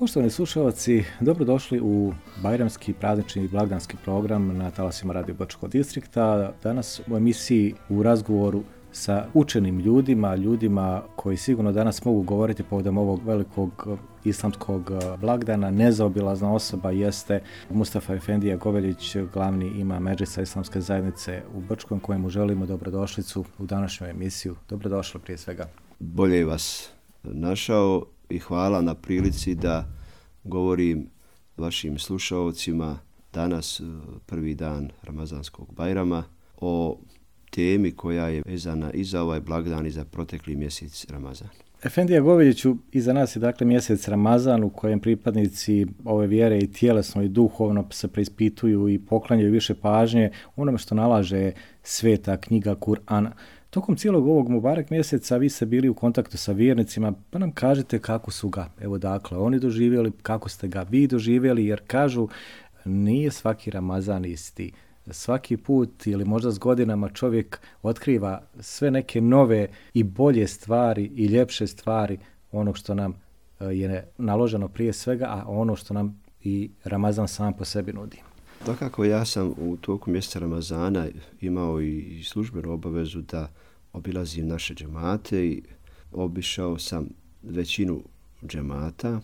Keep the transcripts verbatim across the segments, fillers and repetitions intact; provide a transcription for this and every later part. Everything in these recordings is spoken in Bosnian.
Poštovani slušalci, dobrodošli u bajramski, praznični i blagdanski program na talasima Radio Bačkog distrikta. Danas u emisiji u razgovoru sa učenim ljudima, ljudima koji sigurno danas mogu govoriti povodom ovog velikog islamskog blagdana. Nezaobilazna osoba jeste Mustafa Efendija Goveljić, glavni imam Medžlisa Islamske zajednice u Brčkom, kojemu želimo dobrodošlicu u današnju emisiju. Dobrodošli prije svega. Bolje vas našao i hvala na prilici da govorim vašim slušaocima danas, prvi dan Ramazanskog Bajrama, o temi koja je vezana i za ovaj blagdan i za protekli mjesec Ramazan. Efendija Goveljiću, iza nas je dakle mjesec Ramazan u kojem pripadnici ove vjere i tjelesno i duhovno se preispituju i poklanjaju više pažnje onome što nalaže sveta knjiga Kur'ana. Tokom cijelog ovog Mubarek mjeseca vi ste bili u kontaktu sa vjernicima, pa nam kažete kako su ga, evo dakle, oni doživjeli, kako ste ga vi doživjeli, jer kažu nije svaki Ramazan isti. Svaki put ili možda s godinama čovjek otkriva sve neke nove i bolje stvari i ljepše stvari onog što nam je naloženo prije svega, a ono što nam i Ramazan sam po sebi nudi. Dakako, ja sam u toku mjeseca Ramazana imao i službenu obavezu da obilazim naše džemate i obišao sam većinu džemata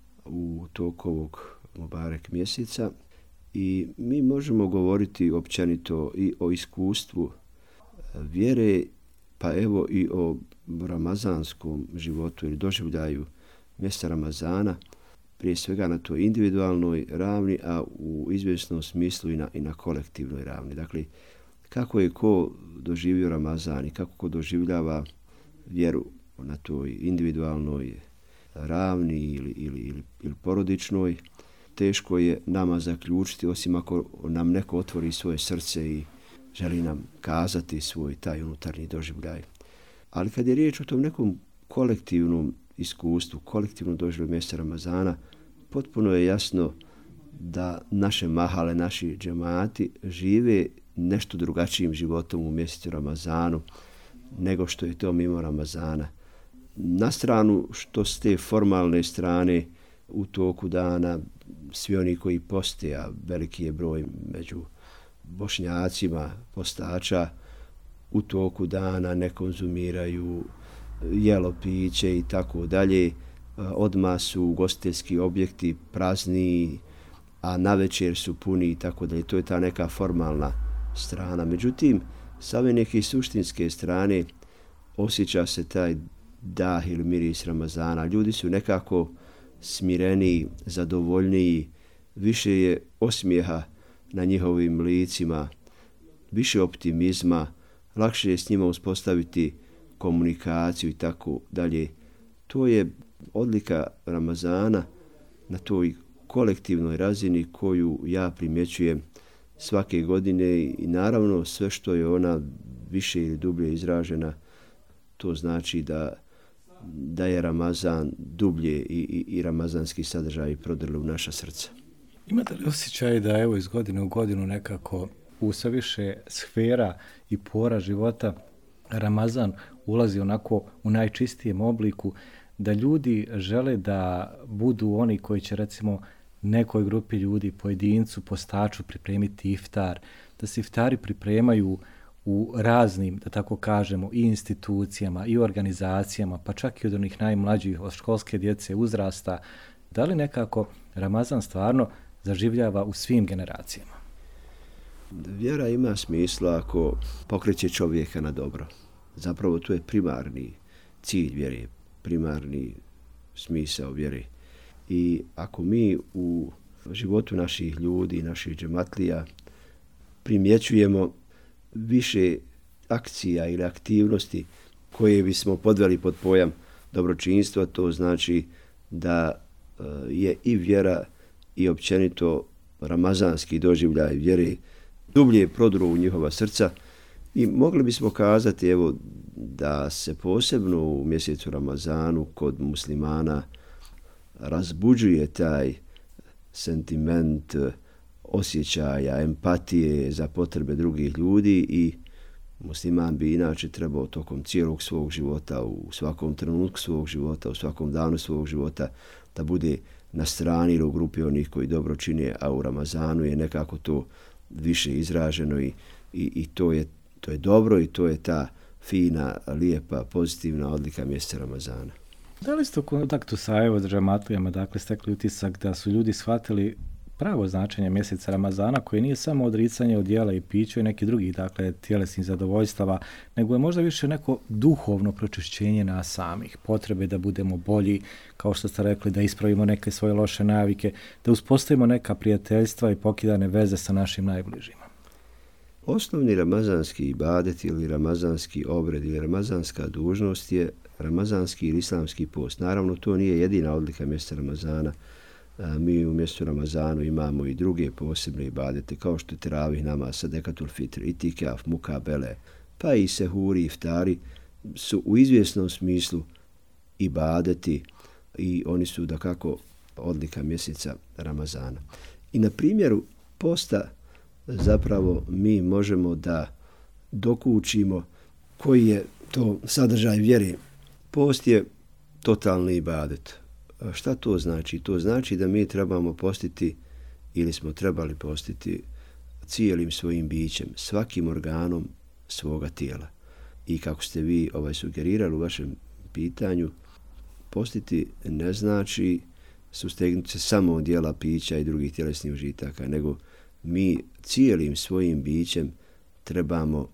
u toku ovog Mubarek mjeseca i mi možemo govoriti općenito i o iskustvu vjere, pa evo i o ramazanskom životu ili doživljaju mjeseca Ramazana, prije svega na toj individualnoj ravni, a u izvjesnom smislu i na, i na kolektivnoj ravni. Dakle, kako je ko doživio Ramazan i kako ko doživljava vjeru na toj individualnoj ravni ili, ili, ili, ili porodičnoj, teško je nama zaključiti, osim ako nam neko otvori svoje srce i želi nam kazati svoj taj unutarnji doživljaj. Ali kad je riječ o tom nekom kolektivnom iskustvu, kolektivnom doživljaju mjeseca Ramazana, potpuno je jasno da naše mahale, naši džemati žive nešto drugačijim životom u mjesecu Ramazanu nego što je to mimo Ramazana. Na stranu što s te formalne strane u toku dana svi oni koji poste, a veliki je broj među Bošnjacima postača, u toku dana ne konzumiraju jelo, piće i tako dalje, odmah su ugostiteljski objekti prazniji, a navečer su puni i tako dalje. To je ta neka formalna strana. Međutim, sa ove neke suštinske strane osjeća se taj dah ili miris Ramazana. Ljudi su nekako smireniji, zadovoljniji, više je osmijeha na njihovim licima, više optimizma, lakše je s njima uspostaviti komunikaciju i tako dalje. To je odlika Ramazana na toj kolektivnoj razini koju ja primjećujem svake godine i naravno sve što je ona više ili dublje izražena, to znači da, da je Ramazan dublje i, i, i ramazanski sadržaj prodrli u naša srca. Imate li osjećaj da evo iz godine u godinu nekako u sve više sfera i pora života Ramazan ulazi onako u najčistijem obliku, da ljudi žele da budu oni koji će recimo nekoj grupi ljudi, pojedincu, postaču pripremiti iftar, da se iftari pripremaju u raznim, da tako kažemo, i institucijama i organizacijama, pa čak i od onih najmlađih, od školske djece uzrasta. Da li nekako Ramazan stvarno zaživljava u svim generacijama? Vjera ima smisla ako pokreće čovjeka na dobro. Zapravo to je primarni cilj vjere, primarni smisao vjere. I ako mi u životu naših ljudi, naših džematlija primjećujemo više akcija ili aktivnosti koje bismo podveli pod pojam dobročinstva, to znači da je i vjera i općenito ramazanski doživljaj vjere dublje prodru u njihova srca i mogli bismo kazati evo da se posebno u mjesecu Ramazanu kod muslimana razbuđuje taj sentiment osjećaja, empatije za potrebe drugih ljudi i musliman bi inače trebao tokom cijelog svog života, u svakom trenutku svog života, u svakom danu svog života da bude na strani ili u grupi onih koji dobro čine, a u Ramazanu je nekako to više izraženo i, i, i to, je, to je dobro i to je ta fina, lijepa, pozitivna odlika mjeseca Ramazana. Da li ste u kontaktu sa evo džematlijama, dakle, stekli utisak da su ljudi shvatili pravo značenje mjeseca Ramazana, koje nije samo odricanje od jela i pića i neki drugih, dakle, tjelesnih zadovoljstava, nego je možda više neko duhovno pročišćenje nas samih, potrebe da budemo bolji, kao što ste rekli, da ispravimo neke svoje loše navike, da uspostavimo neka prijateljstva i pokidane veze sa našim najbližima. Osnovni ramazanski ibadet ili ramazanski obred ili ramazanska dužnost je ramazanski ili islamski post. Naravno, to nije jedina odlika mjeseca Ramazana. Mi u mjesecu Ramazanu imamo i druge posebne ibadete, kao što je teravih namaz, sadekatul fitr, itikaf, mukabele, pa i sehuri, iftari, su u izvjesnom smislu ibadeti i oni su dakako odlika mjeseca Ramazana. I na primjeru posta zapravo mi možemo da dokučimo koji je to sadržaj vjere. Post je totalni ibadet. Šta to znači? To znači da mi trebamo postiti ili smo trebali postiti cijelim svojim bićem, svakim organom svoga tijela. I kako ste vi ovaj sugerirali u vašem pitanju, postiti ne znači sustegnuti se samo od jela, pića i drugih tjelesnih užitaka, nego mi cijelim svojim bićem trebamo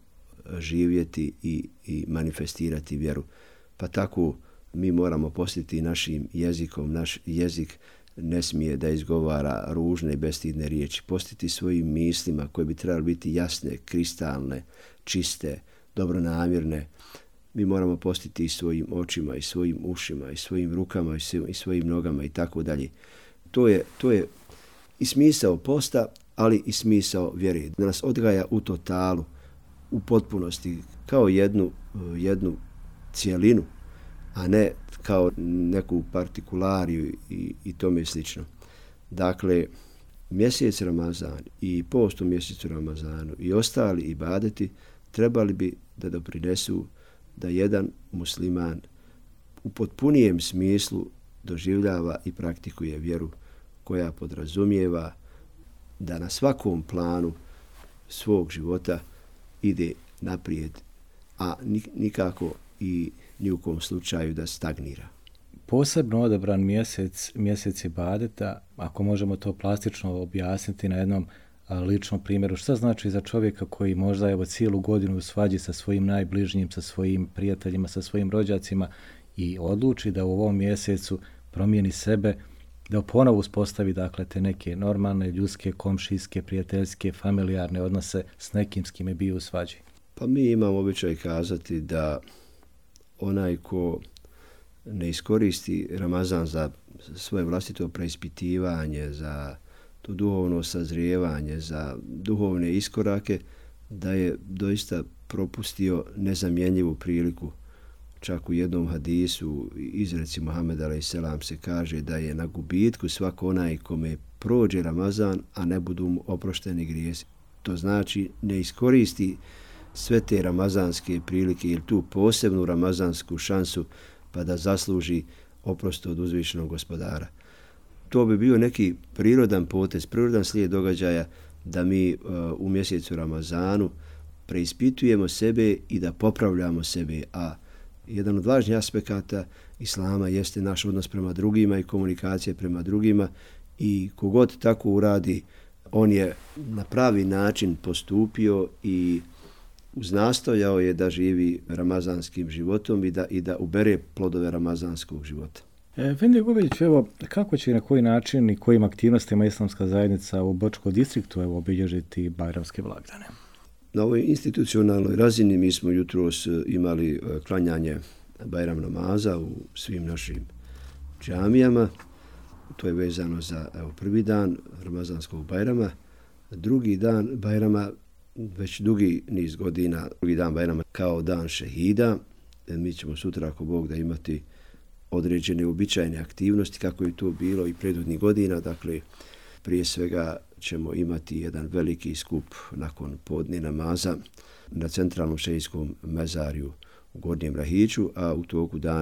živjeti i, i manifestirati vjeru. Pa tako mi moramo postiti našim jezikom. Naš jezik ne smije da izgovara ružne i bestidne riječi. Postiti svojim mislima koje bi trebali biti jasne, kristalne, čiste, dobronamjerne. Mi moramo postiti i svojim očima, i svojim ušima, i svojim rukama, i svojim nogama i tako dalje. To je, to je i smisao posta, ali i smisao vjere. Da nas odgaja u totalu, u potpunosti, kao jednu, jednu cijelinu, a ne kao neku partikulariju i, i tome slično. Dakle, mjesec Ramazan i post u mjesecu Ramazanu i ostali ibadeti trebali bi da doprinesu da jedan musliman u potpunijem smislu doživljava i praktikuje vjeru koja podrazumijeva da na svakom planu svog života ide naprijed, a nikako i ni u kom slučaju da stagnira. Posebno odabran mjesec, mjesec ibadeta, ako možemo to plastično objasniti na jednom a, ličnom primjeru, šta znači za čovjeka koji možda evo cijelu godinu u svađi sa svojim najbližnjim, sa svojim prijateljima, sa svojim rođacima i odluči da u ovom mjesecu promijeni sebe, da ponovo uspostavi dakle te neke normalne ljudske, komšijske, prijateljske, familijarne odnose s nekim s kim je bio u svađi. Pa mi imamo običaj kazati da onaj ko ne iskoristi Ramazan za svoje vlastito preispitivanje, za to duhovno sazrijevanje, za duhovne iskorake, da je doista propustio nezamjenjivu priliku. Čak u jednom hadisu, izreci Muhameda alejselam, se kaže da je na gubitku svako onaj kome prođe Ramazan, a ne budu mu oprošteni grijesi. To znači ne iskoristi sve te ramazanske prilike ili tu posebnu ramazansku šansu pa da zasluži oprost od uzvišenog gospodara. To bi bio neki prirodan potez, prirodan slijed događaja da mi uh, u mjesecu Ramazanu preispitujemo sebe i da popravljamo sebe, a jedan od važnijih aspekata islama jeste naš odnos prema drugima i komunikacija prema drugima i kogod tako uradi, on je na pravi način postupio i uznastojao je da živi ramazanskim životom i da, i da ubere plodove ramazanskog života. Efendi Gubić, evo, kako će i na koji način i kojim aktivnostima islamska zajednica u Bočkom distriktu evo, obilježiti bajramske blagdane? Na ovoj institucionalnoj razini mi smo jutros imali klanjanje bajram namaza u svim našim džamijama. To je vezano za evo, prvi dan ramazanskog bajrama. Drugi dan bajrama, već dugi niz godina, drugi dan bajrama kao dan šehida. Mi ćemo sutra, ako Bog da, imati određene uobičajene aktivnosti kako je to bilo i prethodnih godina. Dakle, prije svega ćemo imati jedan veliki skup nakon podne namaza na centralnom šehijskom mezariju u Gornjem Rahiću, a u toku dana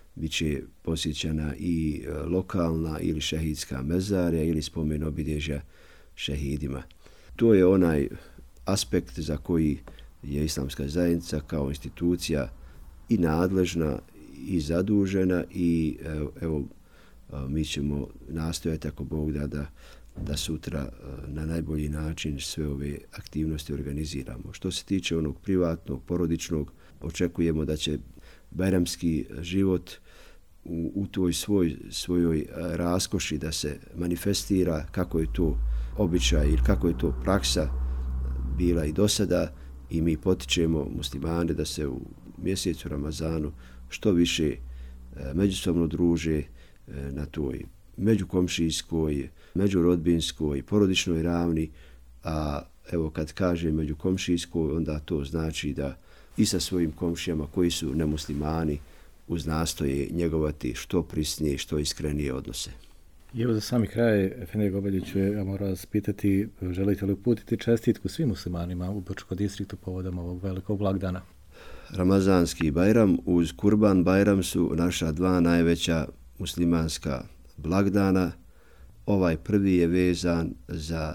bit će posjećana i lokalna ili šehidska mezarja ili spomen obilježja šehidima. To je onaj aspekt za koji je islamska zajednica kao institucija i nadležna i zadužena i evo, evo mi ćemo nastojati ako Bog da, da da sutra na najbolji način sve ove aktivnosti organiziramo. Što se tiče onog privatnog, porodičnog, očekujemo da će bajramski život u, u toj svoj, svojoj raskoši da se manifestira kako je to običaj ili kako je to praksa bila i do sada i mi potičemo muslimane da se u mjesecu Ramazanu što više međusobno druže na toj međukomšijskoj, međurodbinskoj, porodičnoj ravni, a evo kad kažem međukomšijskoj, onda to znači da i sa svojim komšijama koji su nemuslimani uz nastoje njegovati što prisnije, što iskrenije odnose. I evo za sami kraj, Efendija Gobeljiću, ja moram vas pitati, želite li uputiti čestitku svim muslimanima u Brčkom distriktu povodom ovog velikog blagdana? Ramazanski Bajram uz Kurban Bajram su naša dva najveća muslimanska blagdana. Ovaj prvi je vezan za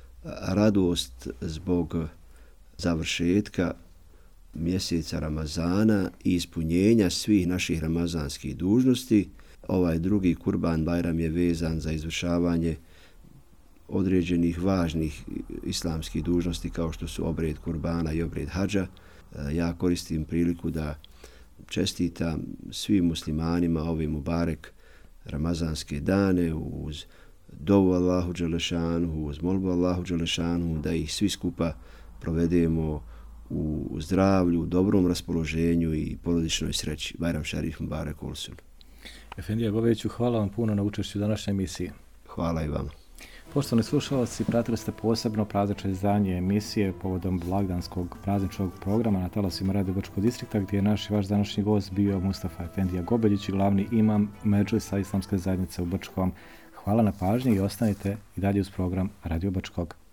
radost zbog završetka mjeseca Ramazana i ispunjenja svih naših ramazanskih dužnosti. Ovaj drugi Kurban Bajram je vezan za izvršavanje određenih važnih islamskih dužnosti kao što su obred kurbana i obred hadža. Ja koristim priliku da čestitam svim muslimanima ove mubarek ramazanske dane uz dovu Allahu dželešanu, uz molbu Allahu dželešanu da ih svi skupa provedemo u zdravlju, dobrom raspoloženju i porodičnoj sreći. Bajram šarif mubarek olsun. Efendija Gobeljiću, hvala vam puno na učešću u današnjoj emisiji. Hvala i vama. Poštovani slušalci, pratili ste posebno praznično izdanje emisije povodom blagdanskog prazničnog programa na talasima Radio Brčkog distrikta, gdje je naš i vaš današnji gost bio Mustafa Efendija Gobeljić, glavni imam Medžlisa Islamske zajednice u Brčkom. Hvala na pažnji i ostanite i dalje uz program Radio Brčkog.